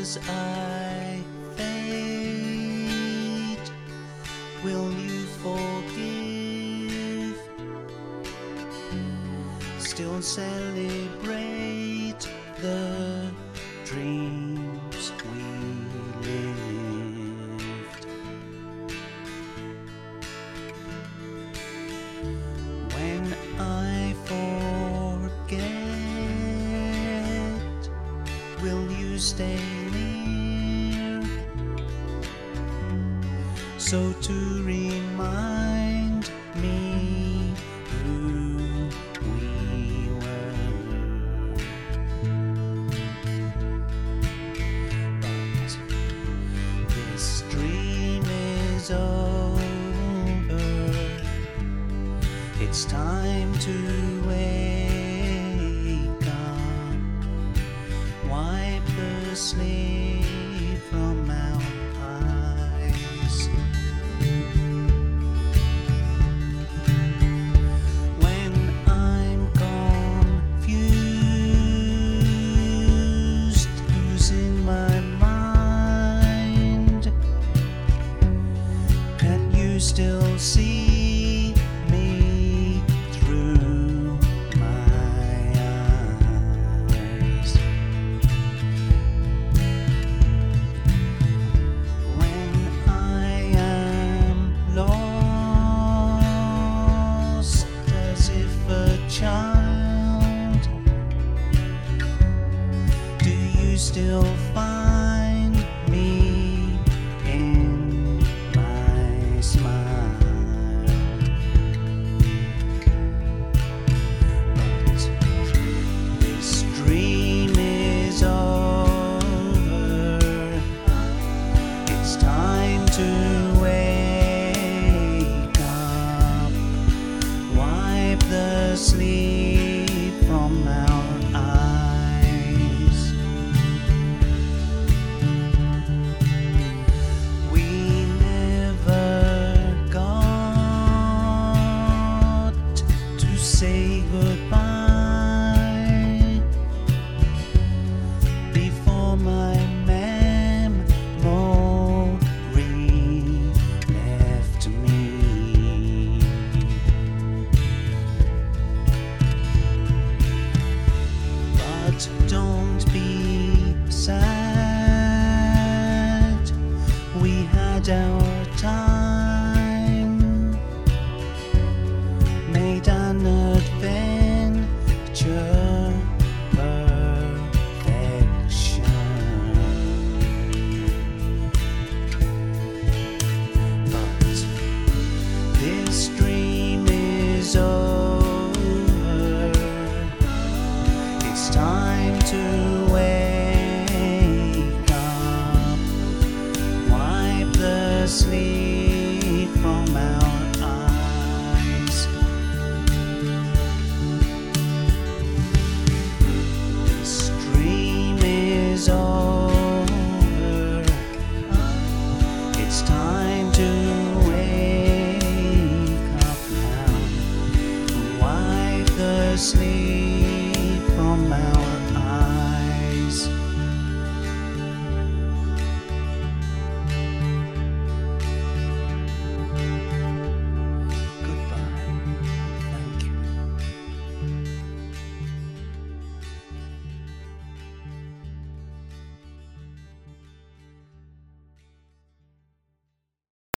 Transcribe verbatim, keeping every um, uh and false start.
as I fade, will you forgive? Still celebrate the dreams we lived. When I forget, will you stay near, so to remind me who we were? But this dream is over. It's time to wake up, wipe the sleep from our eyes. When I'm confused, losing my mind, can you still see child? Do you still find me in my smile? But this dream is over. It's time to wake up, wipe the sleep from our eyes. We never got to say goodbye before my memory left me. Don't be sad, we had our time, made an adventure perfection. But this dream is over. It's time to